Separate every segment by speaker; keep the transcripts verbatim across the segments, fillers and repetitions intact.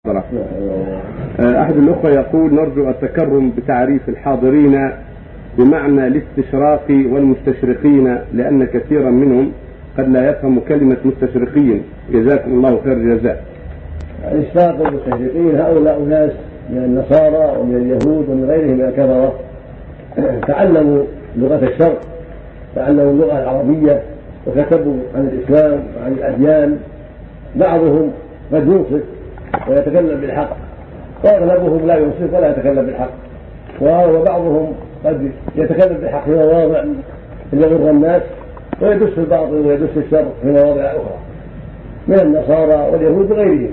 Speaker 1: أحد الأخوة يقول: نرجو التكرم بتعريف الحاضرين بمعنى الاستشراق والمستشرقين، لأن كثيرا منهم قد لا يفهم كلمة مستشرقين، جزاكم الله خير الجزاء.
Speaker 2: الاشراق والمستشرقين هؤلاء ناس من النصارى ومن اليهود ومن غيرهم من الكفرة، تعلموا لغة الشرق، تعلموا اللغة العربية وكتبوا عن الإسلام وعن الأديان. بعضهم قد ينصف ويتكلم بالحق، واغلبهم لا ينصف ولا يتكلم بالحق، وبعضهم قد يتكلم بالحق في مواضع يغر الناس ويدس الباطل ويدس الشر في مواضع اخرى من النصارى واليهود وغيرهم،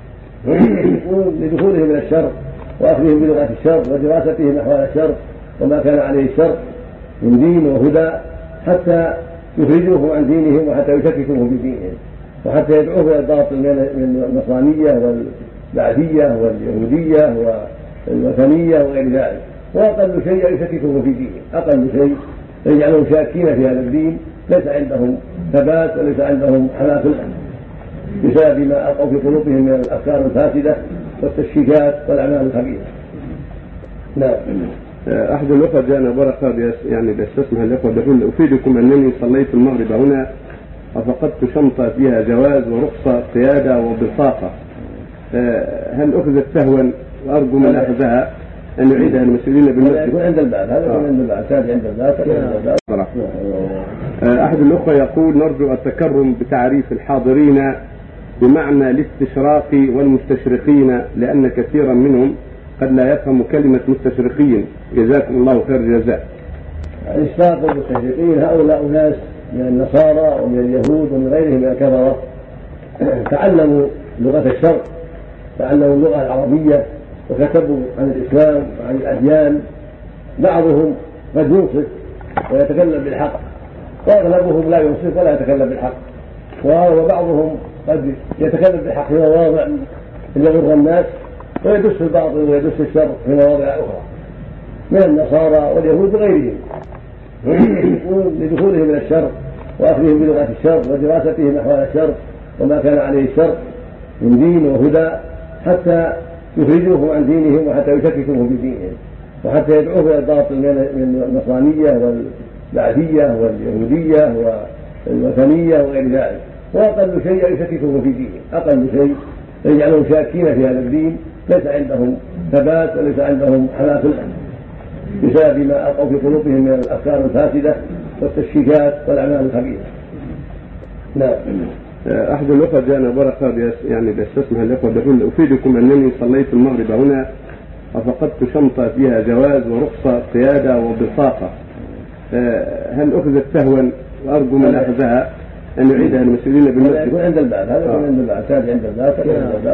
Speaker 2: لدخولهم الى الشر واخذهم بلغه الشر ودراستهم احوال الشر وما كان عليه الشر من دين وهدى، حتى يخرجوهم عن دينهم وحتى يشككوهم في دينهم وحتى يدعوه الى الباطل من النصرانيه والبعثيه واليهوديه والوثنيه وغير ذلك. واقل شيء يشككوهم في دينهم، اقل شيء يجعلهم شاكين في هذا الدين، ليس عندهم ثبات وليس عندهم حماس بسبب ما القوا في قلوبهم من الافكار الفاسده والتشكيكات والاعمال الخبيثه.
Speaker 1: نعم. احد الاخوه جاءنا بركه يعني بيستسمح الاخوه يقول: افيدكم انني صليت المغرب هنا وفقدت شنطه فيها جواز ورخصه قياده وبطاقه، هل اخذت سهوا؟ وارجو من اخذها ان يعيدها المسؤولين بالمسجد.
Speaker 2: يكون عند الباب، هذا يكون عند الباب، تاتي عند الباب.
Speaker 1: احد الاخوه يقول: نرجو التكرم بتعريف الحاضرين بمعنى الاستشراق والمستشرقين، لان كثيرا منهم قد لا يفهم كلمة مستشرقين، جزاكم الله خير الجزاء.
Speaker 2: الاشراق والمستشرقين هؤلاء ناس من النصارى ومن اليهود ومن غيرهم من الكفرة، تعلموا لغة الشرق، تعلموا اللغة العربية وكتبوا عن الإسلام وعن الأديان. بعضهم قد ينصف ويتكلم بالحق، واغلبهم لا ينصف ولا يتكلم بالحق، وبعضهم قد يتكلم بالحق في مواضع يغر الناس ويدس الباطل ويدس الشر في مواضع اخرى من النصارى واليهود وغيرهم، لدخولهم الى الشر واخذهم بلغه الشر ودراستهم احوال الشر وما كان عليه الشر من دين وهدى، حتى يخرجوهم عن دينهم وحتى يشككوهم في دينهم وحتى يدعوه الى الباطل من النصرانيه والبعثيه واليهوديه والوثنيه وغير ذلك. واقل شيء يشككوهم في دينهم، اقل شيء يجعلهم شاكين في هذا الدين، ليس عندهم ثبات وليس عندهم حماس بسبب ما القوا في قلوبهم من الافكار الفاسده والتشكيكات والاعمال الخبيثه.
Speaker 1: نعم. احد الاخوه جاءنا بركه يعني بيستسمح الاخوه يقول: افيدكم انني صليت المغرب هنا وفقدت شنطه فيها جواز ورخصه قياده وبطاقه، هل اخذت سهوا؟ وارجو من اخذها ان يعيدها المسؤولين بالمسجد.
Speaker 2: يكون عند الباب، هذا يكون عند الباب، تاتي عند الباب.